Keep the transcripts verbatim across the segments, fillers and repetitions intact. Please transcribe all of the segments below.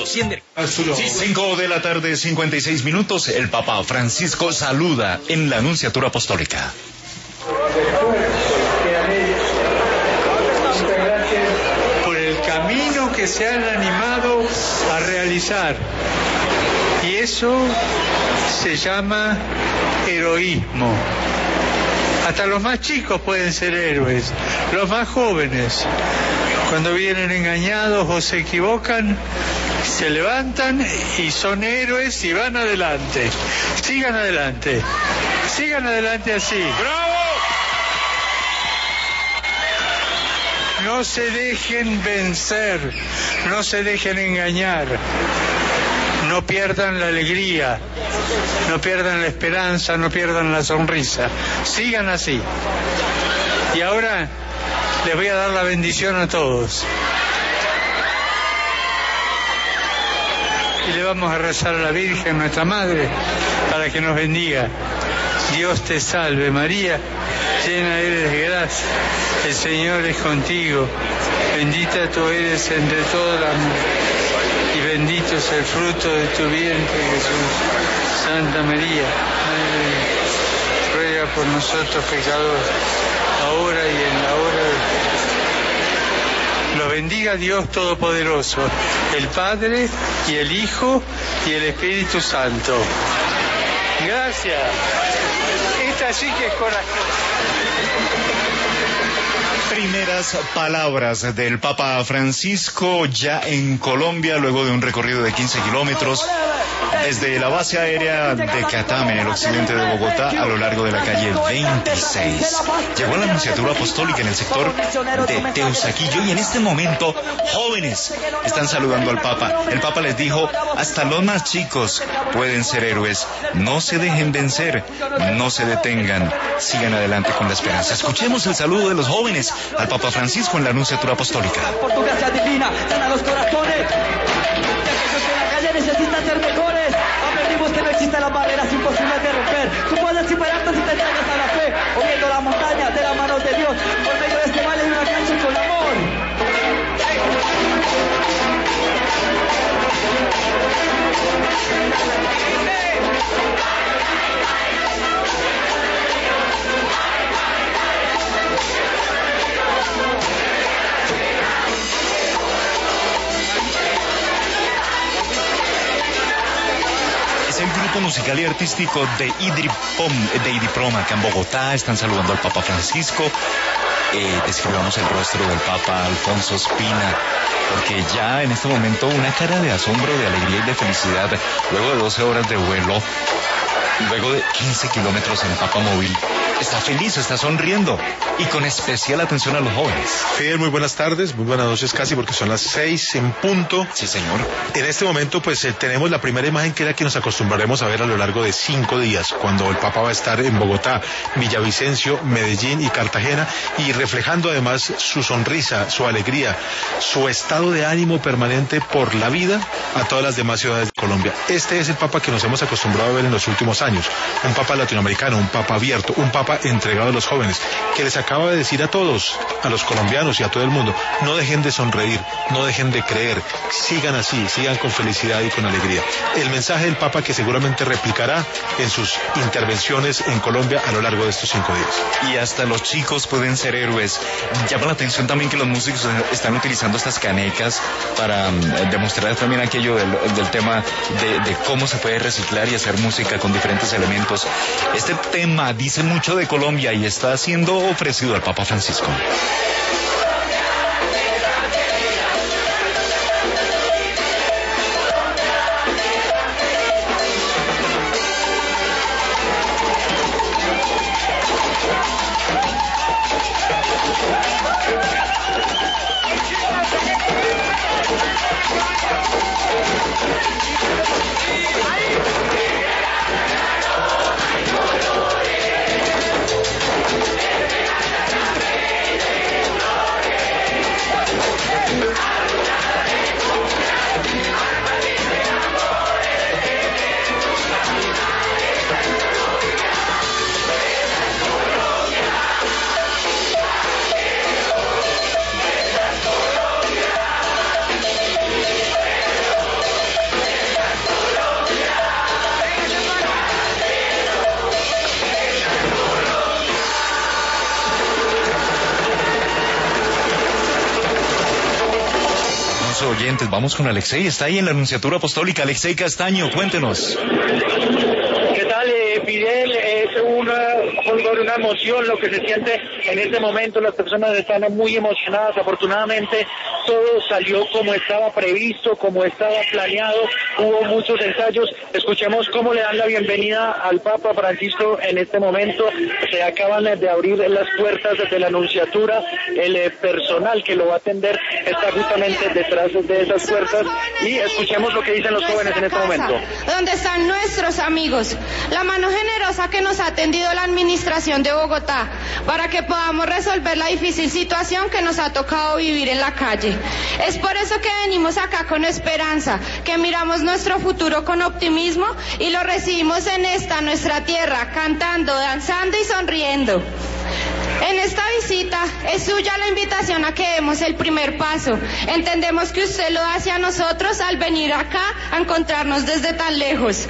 cien. Sí, cinco de la tarde, cincuenta y seis minutos. El Papa Francisco saluda en la Anunciatura Apostólica. Por el camino que se han animado a realizar. Y eso se llama heroísmo. Hasta los más chicos pueden ser héroes, los más jóvenes. Cuando vienen engañados o se equivocan, se levantan y son héroes y van adelante. Sigan adelante, sigan adelante así. ¡Bravo! No se dejen vencer, no se dejen engañar. No pierdan la alegría, no pierdan la esperanza, no pierdan la sonrisa. Sigan así. Y ahora les voy a dar la bendición a todos. Y le vamos a rezar a la Virgen, nuestra Madre, para que nos bendiga. Dios te salve María, llena eres de gracia, el Señor es contigo. Bendita tú eres entre todas las mujeres. Y bendito es el fruto de tu vientre, Jesús. Santa María, Madre de Dios, ruega por nosotros pecadores, ahora y en la hora de... Los bendiga Dios Todopoderoso, el Padre y el Hijo y el Espíritu Santo. Gracias. Esta sí que es corajosa. Primeras palabras del Papa Francisco ya en Colombia, luego de un recorrido de quince kilómetros desde la base aérea de Catame, en el occidente de Bogotá, a lo largo de la calle veintiséis. Llegó a la Anunciatura Apostólica en el sector de Teusaquillo y en este momento jóvenes están saludando al Papa. El Papa les dijo, hasta los más chicos pueden ser héroes. No se dejen vencer, no se detengan, sigan adelante con la esperanza. Escuchemos el saludo de los jóvenes al Papa Francisco en la Anunciatura Apostólica. Por tu gracia divina, sana los corazones. Aquellos que en la calle necesitan ser mejores. Aprendimos que no existen las barreras imposibles de romper. Tú puedes superarte si te entregas a la fe, moviendo la montaña de las manos de Dios. Por medio de este mal hay una cancha con amor. Es el grupo musical y artístico de Idripom, de Idiproma, acá en Bogotá. Están saludando al Papa Francisco. Eh, describamos el rostro del Papa Alfonso Spina, porque ya en este momento una cara de asombro, de alegría y de felicidad, luego de doce horas de vuelo, luego de quince kilómetros en Papa Móvil. Está feliz, está sonriendo y con especial atención a los jóvenes. Fidel, muy buenas tardes, muy buenas noches casi, porque son las seis en punto. Sí, señor. En este momento, pues eh, tenemos la primera imagen que era que nos acostumbraremos a ver a lo largo de cinco días, cuando el Papa va a estar en Bogotá, Villavicencio, Medellín y Cartagena, y reflejando además su sonrisa, su alegría, su estado de ánimo permanente por la vida a todas las demás ciudades de Colombia. Este es el Papa que nos hemos acostumbrado a ver en los últimos años, un Papa latinoamericano, un Papa abierto, un Papa entregado a los jóvenes, que les acaba de decir a todos, a los colombianos y a todo el mundo, no dejen de sonreír, no dejen de creer, sigan así, sigan con felicidad y con alegría. El mensaje del Papa que seguramente replicará en sus intervenciones en Colombia a lo largo de estos cinco días. Y hasta los chicos pueden ser héroes. Llama la atención también que los músicos están utilizando estas canecas para um, demostrar también aquello del, del tema de, de cómo se puede reciclar y hacer música con diferentes elementos. Este tema dice mucho de Colombia y está siendo ofrecido al Papa Francisco. oyentes. Vamos con Alexei, está ahí en la Anunciatura Apostólica. Alexei Castaño, cuéntenos. ¿Qué tal, eh, Fidel? Es una, una emoción lo que se siente en este momento. Las personas están muy emocionadas. Afortunadamente, todo salió como estaba previsto, como estaba planeado. Hubo muchos ensayos. Escuchemos cómo le dan la bienvenida al Papa Francisco en este momento. Se acaban de abrir las puertas de la Anunciatura. El eh, personal que lo va a atender está justamente detrás de esas puertas. Y escuchemos lo que dicen los jóvenes en este momento. Donde están nuestros amigos, la mano generosa que nos ha atendido la administración de Bogotá para que podamos resolver la difícil situación que nos ha tocado vivir en la calle. Es por eso que venimos acá con esperanza, que miramos nuestro futuro con optimismo y lo recibimos en esta nuestra tierra, cantando, danzando y sonriendo. En esta visita es suya la invitación a que demos el primer paso. Entendemos que usted lo hace a nosotros al venir acá a encontrarnos desde tan lejos.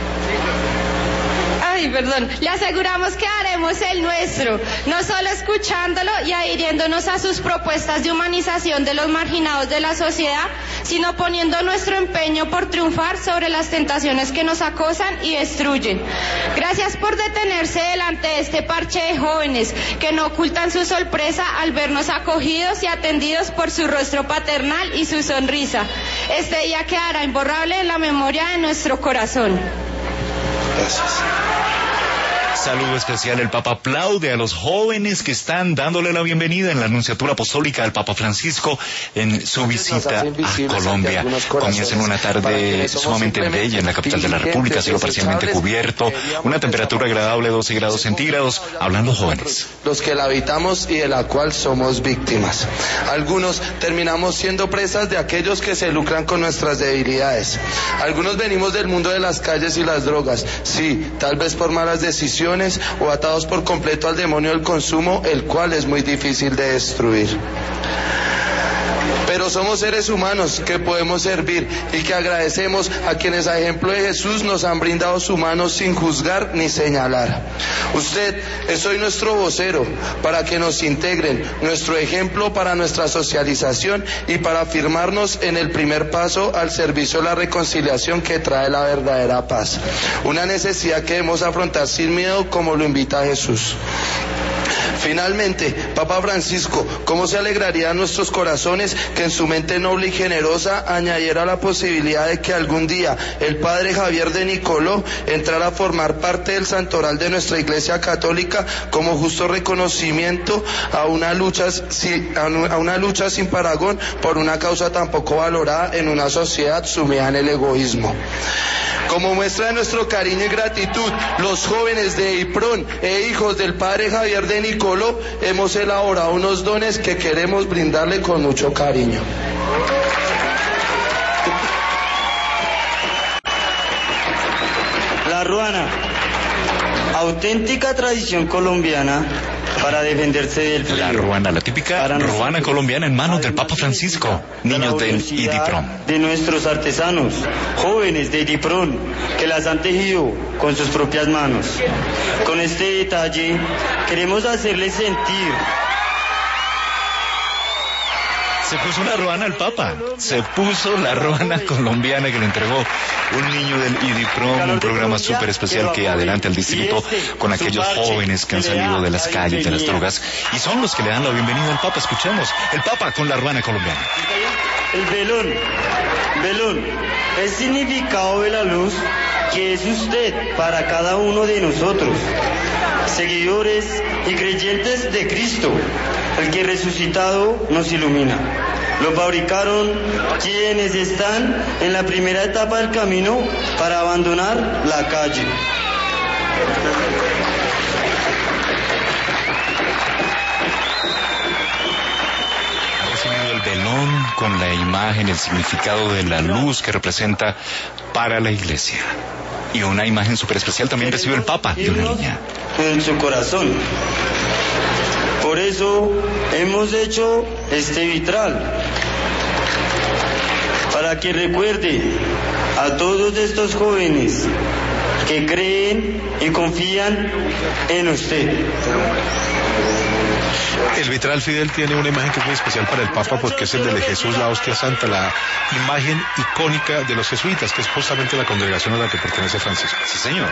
Ay, perdón, le aseguramos que haremos el nuestro, no solo escuchándolo y adhiriéndonos a sus propuestas de humanización de los marginados de la sociedad, sino poniendo nuestro empeño por triunfar sobre las tentaciones que nos acosan y destruyen. Gracias por detenerse delante de este parche de jóvenes que no ocultan su sorpresa al vernos acogidos y atendidos por su rostro paternal y su sonrisa. Este día quedará imborrable en la memoria de nuestro corazón. Gracias. Saludo especial. El Papa aplaude a los jóvenes que están dándole la bienvenida en la Anunciatura Apostólica al Papa Francisco en su visita a Colombia. Comienza en una tarde sumamente bella en la capital de la República, cielo parcialmente cubierto, una temperatura agradable, doce grados centígrados. Hablan los jóvenes. Los que la habitamos y de la cual somos víctimas. Algunos terminamos siendo presas de aquellos que se lucran con nuestras debilidades. Algunos venimos del mundo de las calles y las drogas, sí, tal vez por malas decisiones o atados por completo al demonio del consumo, el cual es muy difícil de destruir. Pero somos seres humanos que podemos servir y que agradecemos a quienes a ejemplo de Jesús nos han brindado su mano sin juzgar ni señalar. Usted es hoy nuestro vocero para que nos integren, nuestro ejemplo para nuestra socialización y para afirmarnos en el primer paso al servicio de la reconciliación que trae la verdadera paz. Una necesidad que debemos afrontar sin miedo como lo invita Jesús. Finalmente, Papa Francisco, ¿cómo se alegrarían nuestros corazones que en su mente noble y generosa añadiera la posibilidad de que algún día el Padre Javier de Nicoló entrara a formar parte del santoral de nuestra Iglesia Católica como justo reconocimiento a una lucha, a una lucha sin parangón por una causa tan poco valorada en una sociedad sumida en el egoísmo? Como muestra de nuestro cariño y gratitud, los jóvenes de IPRON e hijos del Padre Javier de Nicoló hemos elaborado unos dones que queremos brindarle con mucho cariño. La ruana, auténtica tradición colombiana para defenderse del frío. La ruana, la típica ruana colombiana en manos del Papa Francisco, niños del IDIPRON. De nuestros artesanos, jóvenes de IDIPRON, que las han tejido con sus propias manos. Con este detalle queremos hacerles sentir. Se puso una ruana al Papa, se puso la ruana colombiana que le entregó un niño del IDIPRON, un programa súper especial que adelanta el distrito con aquellos jóvenes que han salido de las calles, de las drogas, y son los que le dan la bienvenida al Papa. Escuchemos, el Papa con la ruana colombiana. El velón, velón, es significado de la luz que es usted para cada uno de nosotros, seguidores y creyentes de Cristo, el que resucitado nos ilumina. Lo fabricaron quienes están en la primera etapa del camino para abandonar la calle. Ha recibido el velón con la imagen, el significado de la luz que representa para la Iglesia. Y una imagen súper especial también recibió el Papa de una niña. En su corazón. Por eso hemos hecho este vitral, para que recuerde a todos estos jóvenes que creen y confían en usted. El vitral Fidel tiene una imagen que es muy especial para el Papa porque es el de Jesús, la hostia santa, la imagen icónica de los jesuitas, que es justamente la congregación a la que pertenece Francisco. Sí, señor.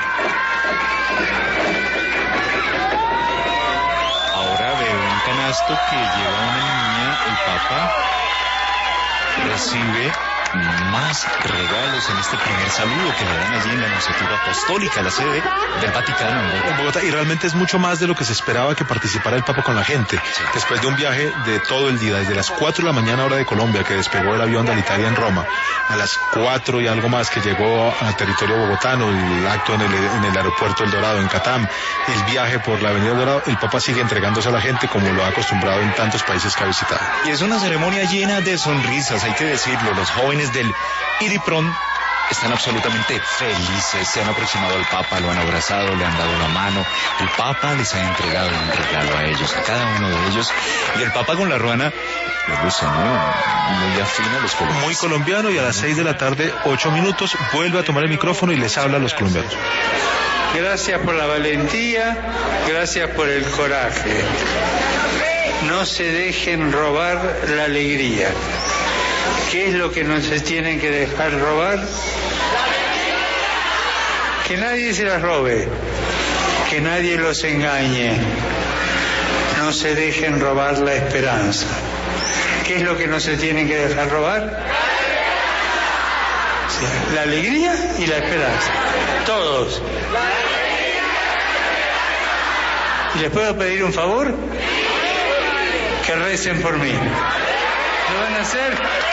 Ahora veo un canasto que lleva una niña, el Papa recibe más regalos en este primer saludo que le dan allí en la Nunciatura Apostólica, la sede del Vaticano en Bogotá. En Bogotá, y realmente es mucho más de lo que se esperaba que participara el Papa con la gente. Sí. Después de un viaje de todo el día, desde las cuatro de la mañana hora de Colombia, que despegó el avión de Alitalia en Roma, a las cuatro y algo más que llegó al territorio bogotano, el acto en el, en el aeropuerto El Dorado, en Catam, el viaje por la avenida El Dorado, el Papa sigue entregándose a la gente como lo ha acostumbrado en tantos países que ha visitado. Y es una ceremonia llena de sonrisas, hay que decirlo. Los jóvenes del IDIPRON están absolutamente felices, se han aproximado al Papa, lo han abrazado, le han dado la mano. El Papa les ha entregado un regalo a ellos, a cada uno de ellos. Y el Papa con la ruana, les gusta, ¿no? Muy afín a los colombianos. Muy colombiano, y a las seis de la tarde, ocho minutos, vuelve a tomar el micrófono y les habla a los colombianos. Gracias por la valentía, gracias por el coraje. No se dejen robar la alegría. ¿Qué es lo que no se tienen que dejar robar? Que nadie se las robe, que nadie los engañe. No se dejen robar la esperanza. ¿Qué es lo que no se tienen que dejar robar? La alegría y la esperanza. Todos. ¿Y les puedo pedir un favor? Que recen por mí. ¿Lo van a hacer?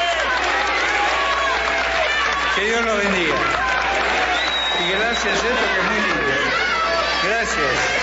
Que Dios los bendiga. Y gracias, ¿eh? Porque es muy lindo. Gracias.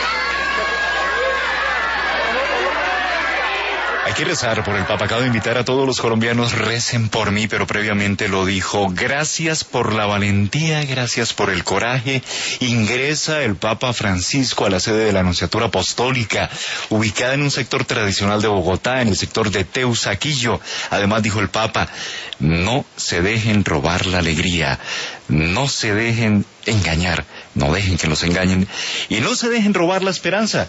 Hay que rezar por el Papa. Acabo de invitar a todos los colombianos, recen por mí, pero previamente lo dijo. Gracias por la valentía, gracias por el coraje. Ingresa el Papa Francisco a la sede de la Nunciatura Apostólica, ubicada en un sector tradicional de Bogotá, en el sector de Teusaquillo. Además, dijo el Papa, no se dejen robar la alegría, no se dejen engañar, no dejen que los engañen, y no se dejen robar la esperanza.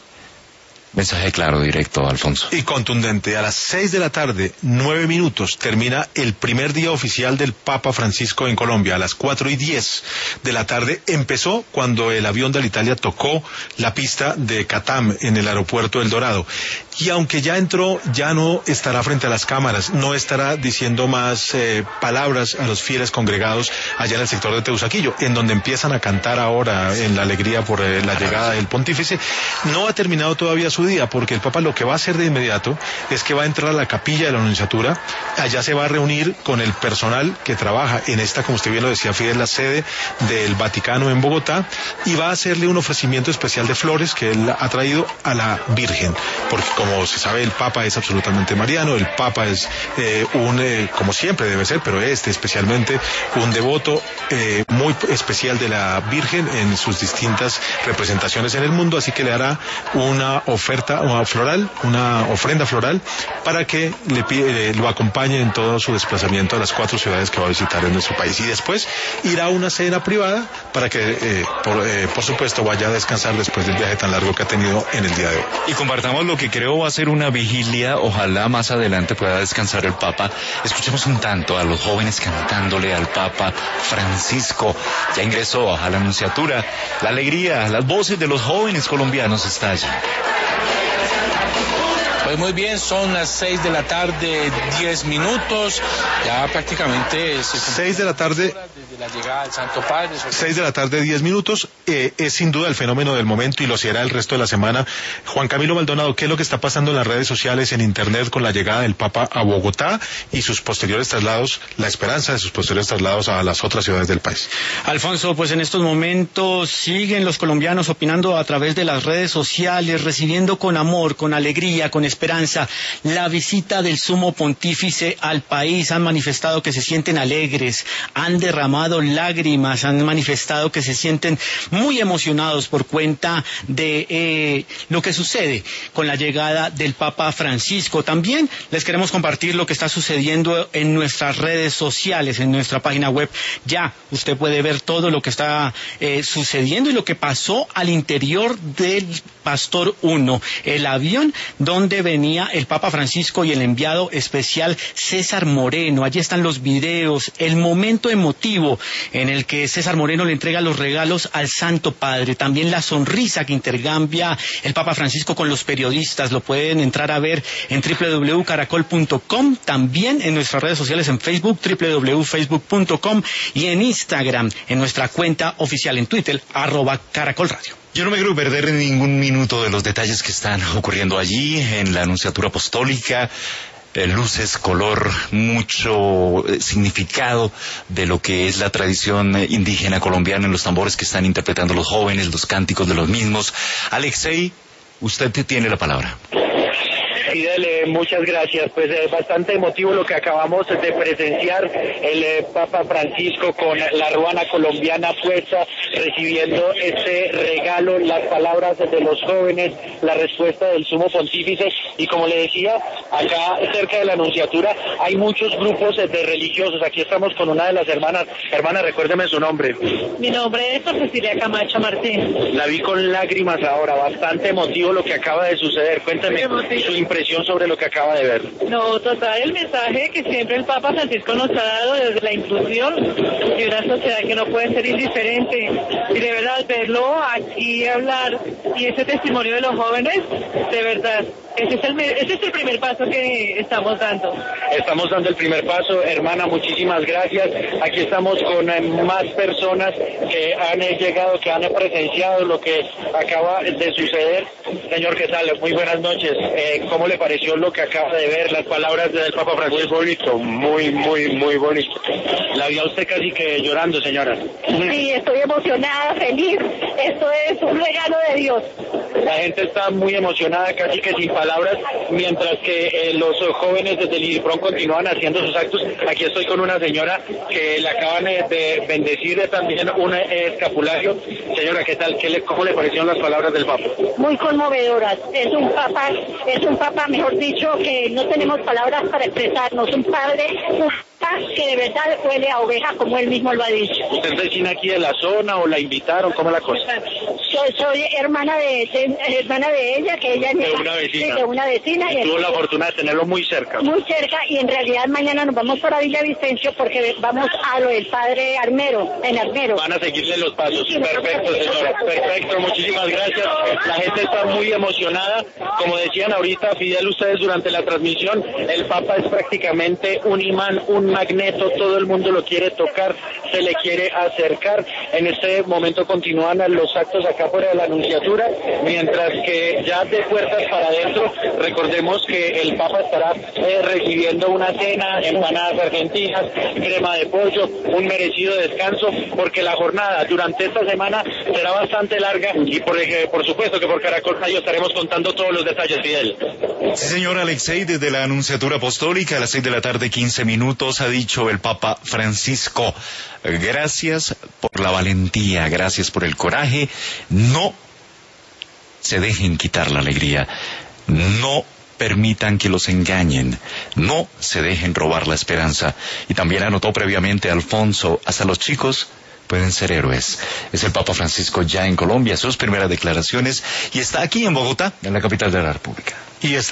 Mensaje claro, directo, Alfonso. Y contundente. A las seis de la tarde, nueve minutos, termina el primer día oficial del Papa Francisco en Colombia. A las cuatro y diez de la tarde empezó cuando el avión de Alitalia tocó la pista de Catam en el aeropuerto El Dorado. Y aunque ya entró, ya no estará frente a las cámaras, no estará diciendo más eh, palabras a los fieles congregados allá en el sector de Teusaquillo, en donde empiezan a cantar ahora en la alegría por eh, la llegada del pontífice. No ha terminado todavía su día, porque el Papa lo que va a hacer de inmediato es que va a entrar a la capilla de la Nunciatura, allá se va a reunir con el personal que trabaja en esta, como usted bien lo decía, Fidel, la sede del Vaticano en Bogotá, y va a hacerle un ofrecimiento especial de flores que él ha traído a la Virgen, porque como Como se sabe, el Papa es absolutamente mariano, el Papa es eh, un, eh, como siempre debe ser, pero este especialmente, un devoto eh, muy especial de la Virgen en sus distintas representaciones en el mundo, así que le hará una oferta una floral, una ofrenda floral, para que le pide, eh, lo acompañe en todo su desplazamiento a las cuatro ciudades que va a visitar en nuestro país. Y después irá a una cena privada para que, eh, por, eh, por supuesto, vaya a descansar después del viaje tan largo que ha tenido en el día de hoy. Y compartamos lo que creo va a ser una vigilia, ojalá más adelante pueda descansar el Papa. Escuchemos un tanto a los jóvenes cantándole al Papa Francisco. Ya ingresó a la Nunciatura, la alegría, las voces de los jóvenes colombianos está allí. Pues muy bien, son las seis de la tarde, diez minutos, ya prácticamente... seis de la tarde... La llegada del Santo Padre. seis de la tarde, diez minutos, eh, es sin duda el fenómeno del momento y lo será el resto de la semana. Juan Camilo Maldonado, ¿qué es lo que está pasando en las redes sociales, en internet, con la llegada del Papa a Bogotá y sus posteriores traslados, la esperanza de sus posteriores traslados a las otras ciudades del país? Alfonso, pues en estos momentos siguen los colombianos opinando a través de las redes sociales, recibiendo con amor, con alegría, con esperanza la visita del Sumo Pontífice al país. Han manifestado que se sienten alegres, han derramado lágrimas, han manifestado que se sienten muy muy emocionados por cuenta de eh, lo que sucede con la llegada del Papa Francisco. También les queremos compartir lo que está sucediendo en nuestras redes sociales, en nuestra página web. Ya usted puede ver todo lo que está eh, sucediendo y lo que pasó al interior del Pastor uno, el avión donde venía el Papa Francisco y el enviado especial César Moreno. Allí están los videos, el momento emotivo en el que César Moreno le entrega los regalos al Santo Padre, también la sonrisa que intercambia el Papa Francisco con los periodistas. Lo pueden entrar a ver en doble u doble u doble u punto caracol punto com, también en nuestras redes sociales en Facebook, doble u doble u doble u punto facebook punto com, y en Instagram, en nuestra cuenta oficial en Twitter, arroba Caracol Radio. Yo no me quiero perder ningún minuto de los detalles que están ocurriendo allí en la Anunciatura Apostólica. Eh, luces, color, mucho eh, significado de lo que es la tradición eh, indígena colombiana en los tambores que están interpretando los jóvenes, los cánticos de los mismos. Alexei, usted tiene la palabra. Fidel, eh, muchas gracias. Pues es eh, bastante emotivo lo que acabamos de presenciar, el eh, Papa Francisco con la ruana colombiana puesta, recibiendo este regalo, las palabras de los jóvenes, la respuesta del Sumo Pontífice. Y como le decía, acá cerca de la Anunciatura hay muchos grupos de religiosos. Aquí estamos con una de las hermanas. Hermana, recuérdeme su nombre. Mi nombre es Cecilia Camacho Martín. La vi con lágrimas ahora, bastante emotivo lo que acaba de suceder. Cuénteme su impresión sobre lo que acaba de ver. No, total, el mensaje que siempre el Papa Francisco nos ha dado desde la inclusión de una sociedad que no puede ser indiferente. Y de verdad, verlo aquí hablar y ese testimonio de los jóvenes, de verdad, ese es el, ese es el primer paso que estamos dando. Estamos dando el primer paso, hermana, muchísimas gracias. Aquí estamos con eh, más personas que han eh, llegado, que han presenciado lo que acaba de suceder. Señor, ¿qué tal? Muy buenas noches. Eh, ¿Cómo le pareció lo que acaba de ver, las palabras del Papa Francisco? Muy bonito, muy, muy, muy bonito. La vio usted casi que llorando, señora. Sí, estoy emocionada, feliz. Esto es un regalo de Dios. La gente está muy emocionada, casi que sin palabras, mientras que eh, los jóvenes desde el IDIPRON continúan haciendo sus actos. Aquí estoy con una señora que le acaban eh, de bendecir también un eh, escapulario. Señora, ¿qué tal? ¿Qué le, ¿Cómo le parecieron las palabras del Papa? Muy conmovedoras. Es un Papa, es un Papa, mejor dicho, que no tenemos palabras para expresarnos. Un Padre, un que de verdad huele a oveja, como él mismo lo ha dicho. ¿Usted es vecina aquí de la zona o la invitaron? ¿Cómo es la cosa? Yo soy hermana de, de hermana de ella, que ella de una vecina. De una vecina. Y tuvo la fortuna de tenerlo muy cerca. Muy cerca, y en realidad mañana nos vamos para Villavicencio porque vamos a lo del Padre Armero, en Armero. Van a seguirle los pasos. Perfecto, señora. Perfecto, muchísimas gracias. La gente está muy emocionada. Como decían ahorita, Fidel, ustedes durante la transmisión, el Papa es prácticamente un imán, un magneto, todo el mundo lo quiere tocar, se le quiere acercar. En este momento continúan los actos acá fuera de la Anunciatura, mientras que ya de puertas para adentro, recordemos que el Papa estará eh, recibiendo una cena, empanadas argentinas, crema de pollo, un merecido descanso, porque la jornada durante esta semana será bastante larga y por, eh, por supuesto que por Caracol Radio estaremos contando todos los detalles, Fidel. Sí, señor Alexei, desde la Anunciatura Apostólica a las seis de la tarde, quince minutos, ha dicho el Papa Francisco: gracias por la valentía, gracias por el coraje, no se dejen quitar la alegría, no permitan que los engañen, no se dejen robar la esperanza. Y también anotó previamente Alfonso: hasta los chicos pueden ser héroes. Es el Papa Francisco ya en Colombia, sus primeras declaraciones, y está aquí en Bogotá, en la capital de la República. Y está